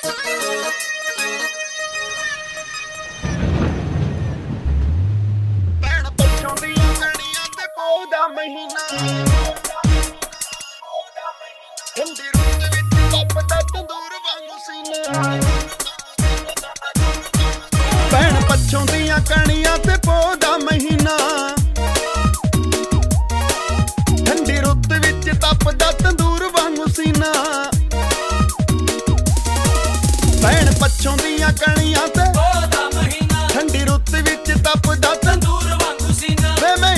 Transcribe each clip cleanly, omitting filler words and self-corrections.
ਭੈਣ ਪੱਛੋਂ ਦੀਆਂ ਗੜੀਆਂ ਤੇ ਪੋਹ ਦਾ ਮਹੀਨਾ ਠੰਡੀ ਰੁੱਤ ਵਿੱਚ ਤਪਦਾ ਤੰਦੂਰ ਵਾਂਗੂ ਸੀਨਾ ਭੈਣ ਪੱਛੋਂ ਦੀਆਂ ਕਣੀਆਂ ਤੇ ਪੋਹ ਦਾ ਮਹੀਨਾ ਠੰਡੀ ਰੁੱਤ ਵਿੱਚ ਤਪਦਾ ਤੰਦੂਰ ਵਾਂਗੂ ਸੀਨਾ ਭੈਣ ਪੱਛੋਂ ਦੀਆਂ ਕਣੀਆਂ ਤੇ ਪੋਹ ਦਾ ਮਹੀਨਾ ਠੰਡੀ ਰੁੱਤ ਵਿੱਚ ਤਪਦਾ ਤੰਦੂਰ ਵਾਂਗੂ ਸੀਨਾ ਵੇ ਮੈਂ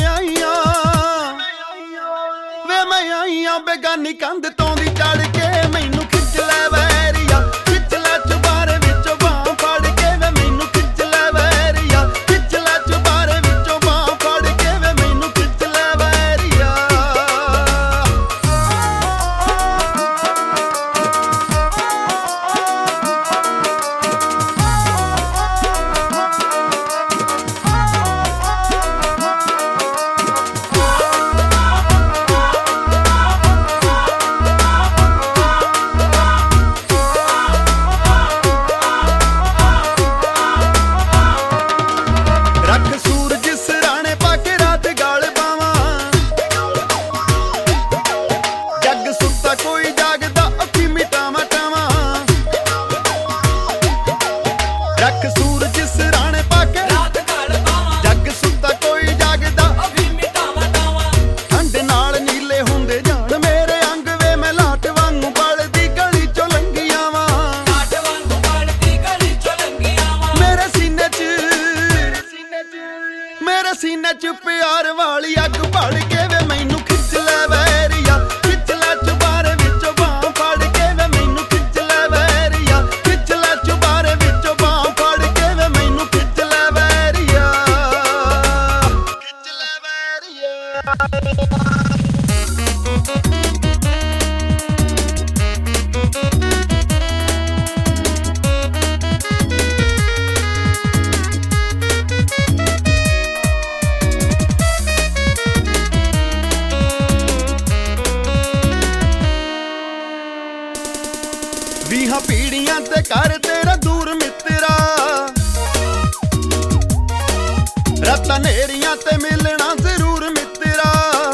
ਆਈਆਂ ਬੇਗਾਨੀ ਕੰਧ ਤੋਂ ਦੀ ਚੜ ਕੇ ਮੈਨੂੰ ਖਿੱਚ ਲੈ ਵੈਰੀਆ ਖਿੱਚ ਲੈ ਚੁਬਾਰੇ ਵਿੱਚੋਂ ਬਾਂਹ ਫੜ ਕੇ ਵੇ ਮੈਨੂੰ ਖਿੱਚ ਲੈ ਵੈਰੀਆ ਖਿੱਚ ਲੈ ਚੁਬਾਰੇ ਵਿੱਚੋਂ ਬਾਂਹ ਫੜ ਕੇ ਵੇ ਮੈਨੂੰ ਖਿੱਚ ਲੈ ਵੈਰੀਆ ਰੱਖ ਸੂਰਜ ਸਿਰਾਣੇ ਪਾ ਕੇ ਰਾਤ ਗਾਲ ਪਾਵਾਂ ਜੱਗ ਸੁੱਤਾ ਕੋਈ ਜਾਗਦਾ ਅੱਖੀ ਮਿਟਾਵਾਂ ਟਾਵਾਂ ਰੱਖ ਸੂਰਜ ਸਿਰਾਣੇ ਪਾ ਕੇ ਰਾਤ ਗਲ ਪਾਵਾਂ ਜੱਗ ਸੁੱਤਾ ਕੋਈ ਜਾਗਦਾ ਅਭੀ ਮਿਟਾਵਾਂ ਟਾਵਾਂ ਠੰਡ ਨਾਲ ਨੀਲੇ ਹੁੰਦੇ ਜਾਣ ਮੇਰੇ ਅੰਗ ਵੇ ਮੈਂ ਲਾਟ ਵਾਂਗੂ ਬਲਦੀ ਗਲੀ ਚੋਂ ਲੰਘੀਆਂ ਵਾਂ ਕਾਟ ਵਾਂਗੂ ਵੜਦੀ ਗਲੀ ਚੋਂ ਲੰਘੀਆਂ ਵਾਂ ਮੇਰੇ ਸੀਨੇ 'ਚ ਪਿਆਰ ਵਾਲੀ ਅੱਗ ਭੜ ਕੇ ਵੇ ਮੈਨੂੰ ਖਿੱਚ ਲੈ ਵੈਰੀਆ ਖਿੱਚ ਲੈ ਚੁਬਾਰੇ ਵਿੱਚੋਂ ਬਾਂਹ ਫੜ ਕੇ ਵੇ ਮੈਨੂੰ ਖਿੱਚ ਲੈ ਵੈਰੀਆ ਖਿੱਚ ਲੈ ਚੁਬਾਰੇ ਵਿੱਚੋਂ ਬਾਂਹ ਫੜ ਕੇ ਵੇ ਮੈਨੂੰ ਖਿੱਚ ਲੈ ਵੈਰੀਆ ਖਿੱਚ ਲੈ ਵੈਰੀਆ ਵੀਹਾਂ ਪੀੜੀਆਂ ਤੇ ਕਰ ਤੇਰਾ ਦੂਰ ਮਿੱਤਰਾ ਰਾਤਾਂ ਨੇਰੀਆਂ ਤੇ ਮਿਲਣਾ ਜ਼ਰੂਰ ਮਿੱਤਰਾ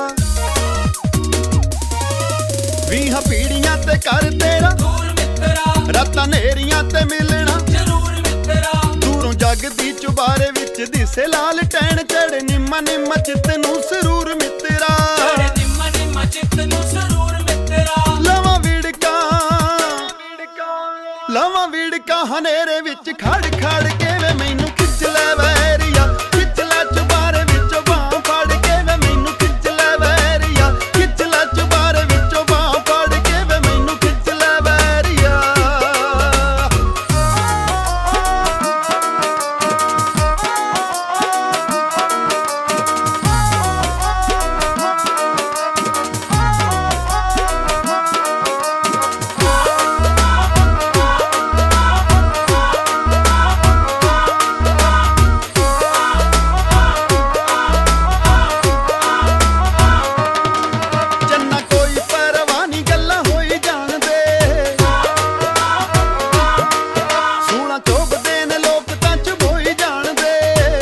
ਵੀਹਾਂ ਪੀੜੀਆਂ ਤੇ ਕਰ ਤੇਰਾ ਦੂਰ ਮਿੱਤਰਾ ਰਾਤਾਂ ਨੇਰੀਆਂ ਤੇ ਮਿਲਣਾ ਜ਼ਰੂਰ ਮਿੱਤਰਾ ਦੂਰੋਂ ਜੱਗ ਦੀ ਚੁਬਾਰੇ ਵਿੱਚ ਦਿਸੇ ਲਾਲ ਟੈਣ ਚੜ ਨਿੰਮਾ ਨਿੰਮਾ ਚਿੱਤ ਨੂੰ ਸਰੂਰ ਮਿੱਤਰਾ ਚੜੇ ਨਿੰਮਾ ਨਿੰਮਾ ਚਿੱਤ ਨੂੰ ਸਰੂਰ ਮਿੱਤਰਾ ਲਵਾਂ ਵਿੜਕਾ ਹਨੇਰੇ ਵਿੱਚ ਖੜ ਖੜ ਕੇ ਵੇ ਮੈਨੂੰ ਖਿੱਚ ਲੈ ਵੈਰੀਆ ਖਿੱਚ ਲੈ ਚੁਬਾਰੇ ਵਿੱਚੋਂ ਬਾਂਹ ਫੜ ਕੇ ਵੇ ਮੈਨੂੰ ਖਿੱਚ ਲੈ ਵੈਰੀਆ ਖਿੱਚ ਲੈ ਚੁਬਾਰੇ ਵਿੱਚੋਂ ਬਾਂਹ ਫੜ ਕੇ ਵੇ ਮੈਨੂੰ ਖਿੱਚ ਲੈ ਵੈਰੀਆ ਜੰਨਾ ਕੋਈ ਪਰਵਾਹ ਨੀ ਗੱਲਾਂ ਹੋਈ ਜਾਣਦੇ ਸੂਲਾਂ ਚੋਬਦੇ ਨੇ ਲੋਕ ਤਾਂ ਚੁਬੋਈ ਜਾਣਦੇ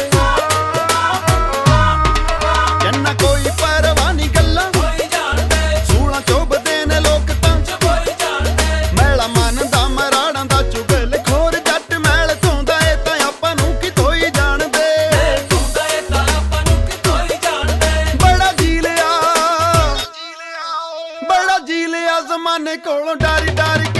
ਜੰਨਾ ਕੋਈ ਪਰਵਾਹ ਨੀ ਗੱਲਾਂ ਹੋਈ ਜਾਣਦੇ ਸੂਲਾਂ ਚੋਬਦੇ ਨੇ ਲੋਕ ਤਾਂ ਹੋਈ ਜਾਣਦੇ ਮੈਲਾ ਮਨ ਦਾ ਮਰਾੜਾਂ ਦਾ ਚੁਗਲ ਖੋਰ ਜੱਟ ਮੈਲ ਧੋਂਦਾ ਏ ਤਾਂ ਆਪਾਂ ਨੂੰ ਕਿਤੋਂ ਹੀ ਜਾਣਦੇ ਤੂੰ ਗਏ ਤਾਂ ਆਪਾਂ ਨੂੰ ਕਿਤੋਂ ਹੀ ਜਾਣਦੇ ਬੜਾ ਜੀ ਲਿਆ ਜ਼ਮਾਨੇ ਕੋਲੋਂ ਡਰ ਡਰ